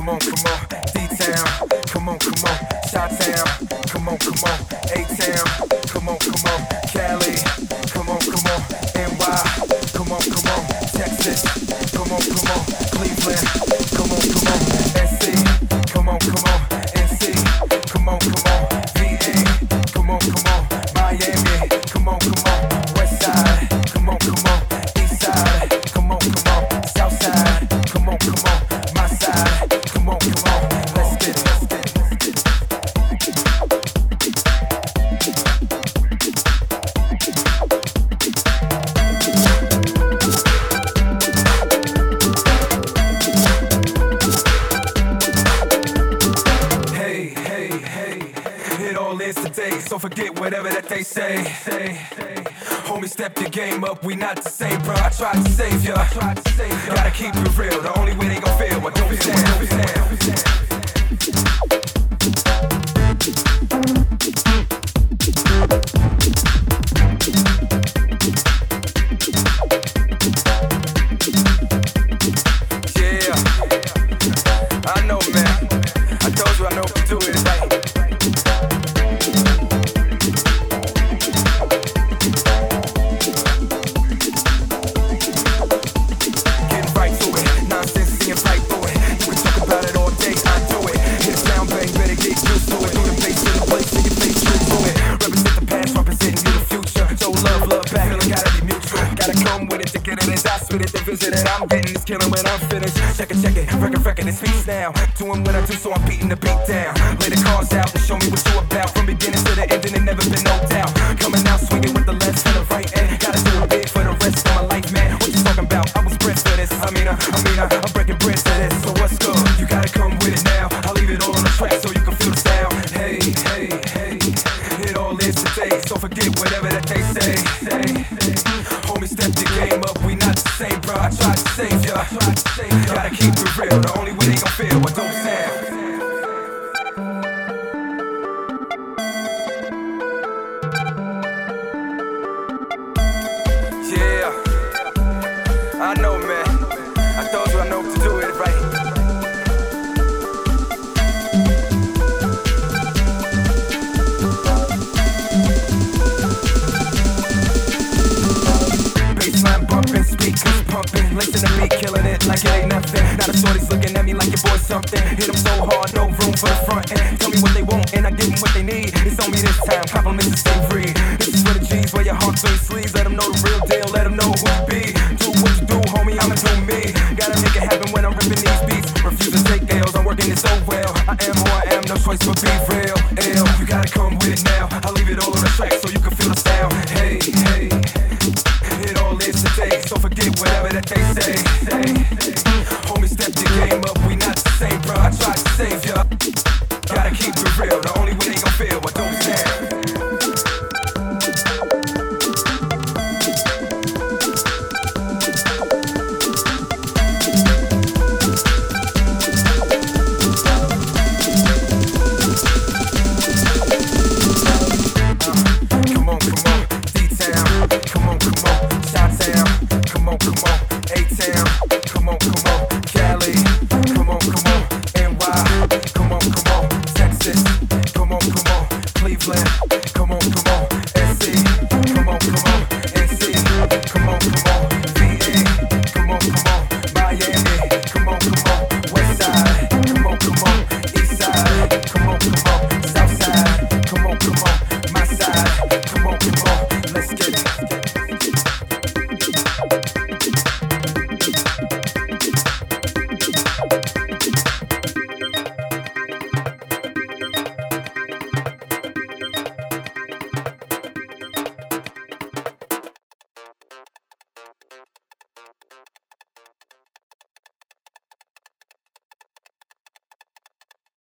come on, D-Town, come on, Chi-Town, come on, A-Town, come on, Cali, come on, NY, come on, Texas, come on, Cleveland, come on, SC, come on, NC, come on, VA, come on, Miami, come on, West Side, come on, East Side, come on, South Side, come on, my side, come on, let's get it. It all is today, so forget whatever that they say. Homie, step your game up, we not the same, bro. I tried to save ya. Gotta keep it real, the only way they gon' feel what don't stand. I know, man. I told you I know what to do it right. Getting right to it, nonsense singing right through it. You can talk about it all day, I do it. Hit a sound bang, better get used to it. Do the bass in the place, till your face true to it. Represent the past, representing you the future. Show love back, feeling gotta be mutual. Gotta come with it to get it and die with it. Then visit it, I'm getting this killing when I'm finished. Check it, record, it speaks now. Doing what I do, so I'm beating the beat down. Lay the cards out and show me what you about. From beginning to the end, and it never been no doubt. Coming out swinging with the left and the right, and gotta do it big for the rest of my life, man. What you talking about? I was bred for this. I mean, I'm breaking bread for this. So what's good? You gotta come with it now. I'll leave it all on the track so you can feel the sound. Hey, it all is today, so forget whatever that they say. Homie, step your game up, we not the same, bro. I tried to save ya. Gotta keep it real, the only way they gon' feel what don't sound. Yeah, I know, man. I told you I know what to do it right. Baseline bumping, speakers pumping, listen to me killing it like it ain't nothing. Now the shorties looking at me like your boy something. Hit them so hard, no room for the front end. Tell me what they want and I give them what they need. It's on me this time, compliments the same free. This is for the G's, wear your hearts on your sleeves. Let them know the real deal, let them know who you be. Do what you do, homie, I'ma do me. Gotta make it happen when I'm ripping these beats. Refuse to take L's, I'm working it so well. I am who I am, no choice but be real. Ill, you gotta come with it now. I'll leave it all on the track so you can feel the sound. Hey, it all is today, so forget whatever that they say. Homie, step your game up, we not the same, bro. I tried to save ya. Gotta keep it real, the only way they gon' feel what don't stand. Come on, D-Town, come on, Chi-Town, come on, A-Town.